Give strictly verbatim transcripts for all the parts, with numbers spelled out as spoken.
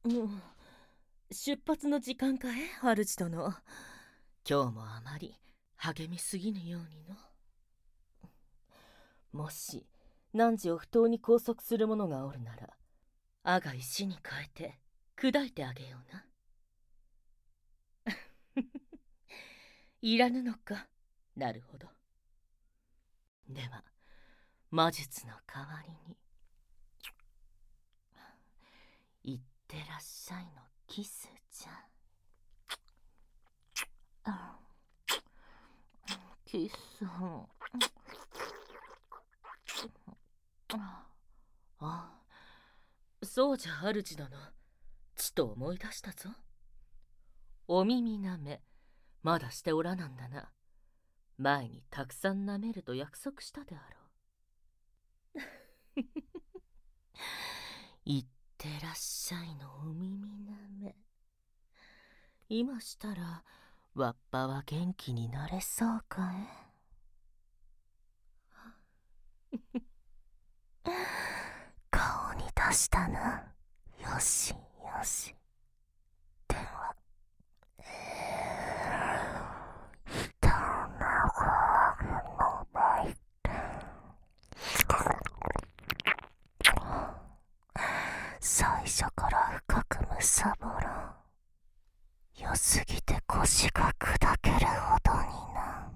うん、出発の時間かい、主殿。今日もあまり励みすぎぬようにの。もし汝を不当に拘束する者がおるなら、あが石に変えて砕いてあげような。いらぬのか。なるほど。では魔術の代わりに、いってらっしゃいのキスじゃ。あ、キス。あ、そうじゃ主殿。ちと思い出したぞ。お耳なめまだしておらなんだな。前にたくさんなめると約束したであろう。いってらっしゃいのお耳なめ。今したらわっぱは元気になれそうかい。顔に出したな。よしよし。では人の声のない。最初から深くむさぼらん。良すぎて腰が砕けるほどにな。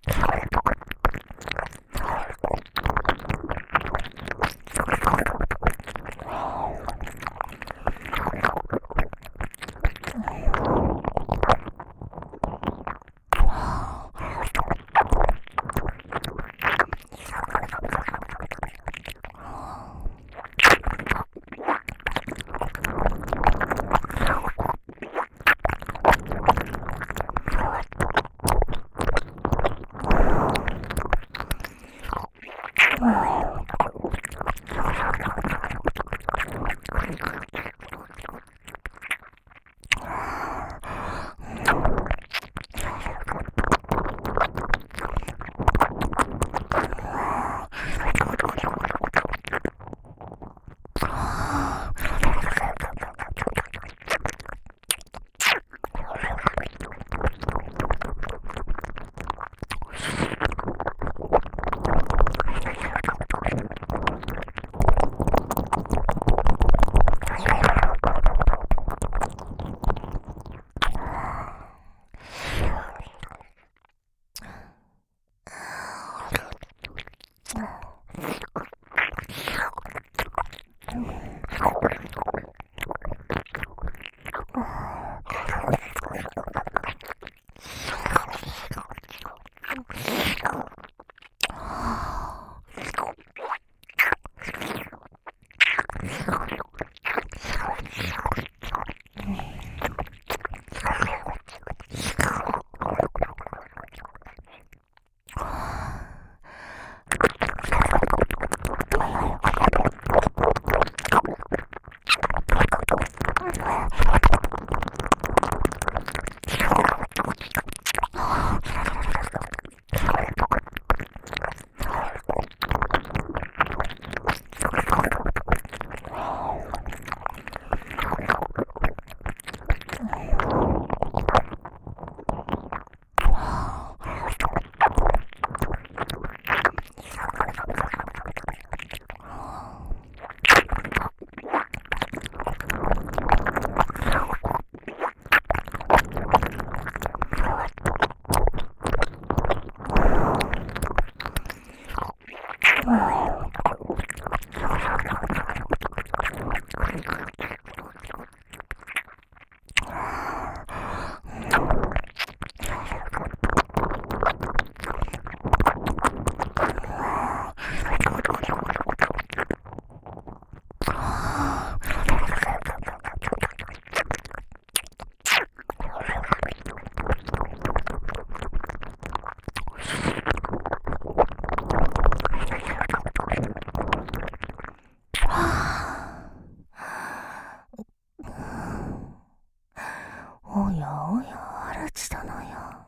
おやおや主殿よ。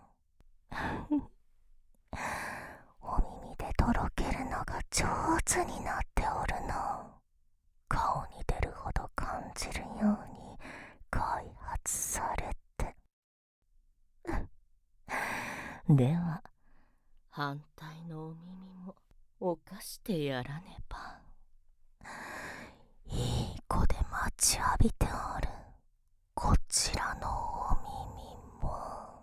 お耳でとろけるのが上手になっておるの。顔に出るほど感じるようにされて。では反対のお耳もおかしてやらねば。いい子で待ちわびておるこちらのお耳も。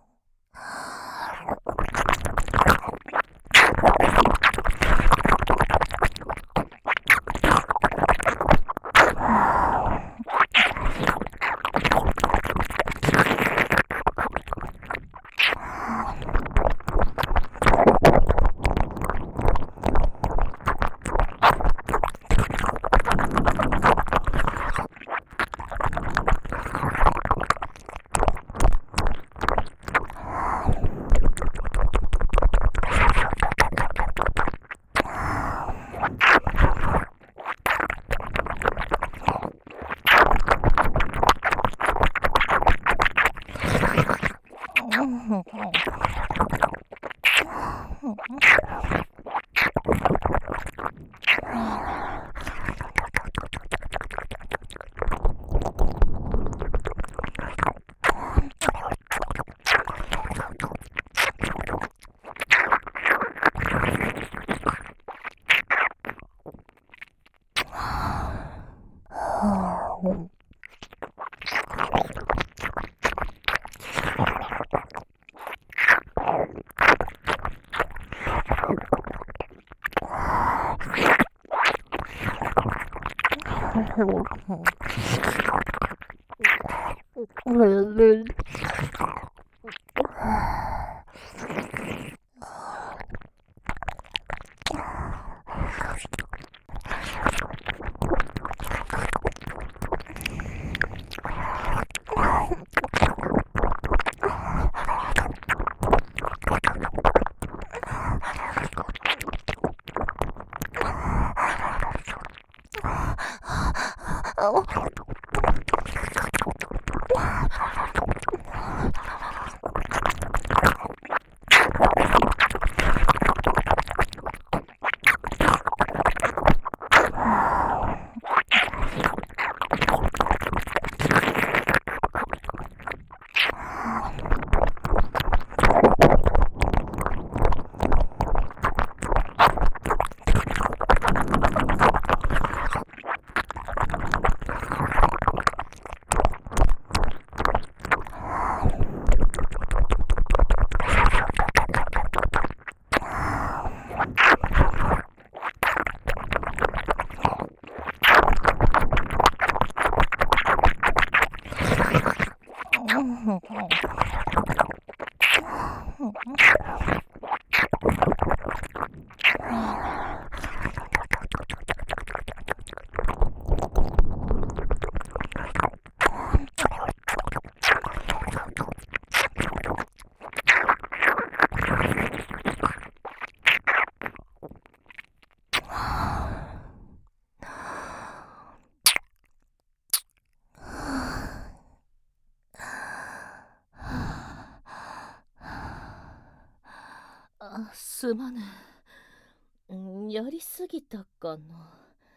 あ、すまぬ。やりすぎたかな。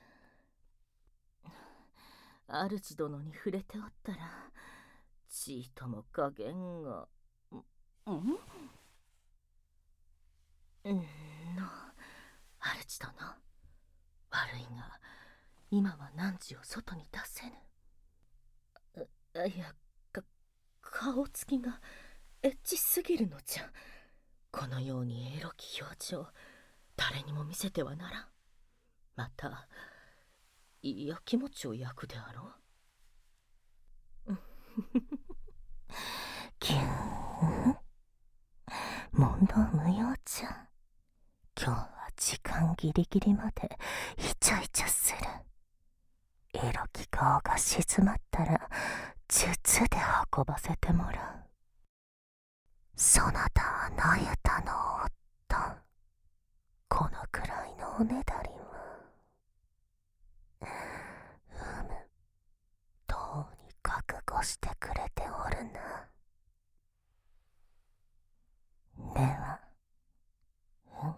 主殿に触れておったらちいとも加減が。んんんの主殿、悪いが今は汝を外に出せぬ。あいやか顔つきがエッチすぎるのじゃ。このようにエロき表情誰にも見せてはならん。またやきもちを焼くであろう。キューン、問答無用じゃ。今日は時間ギリギリまでイチャイチャする。エロき顔が静まったら術で運ばせてもらう。そなたはなゆたのおった。このくらいのおねだりは。うむ、とうに覚悟してくれておるな。では、うん、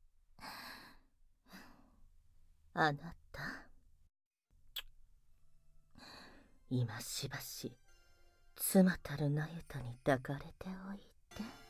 あなた、今しばし妻たるなゆたに抱かれておいて。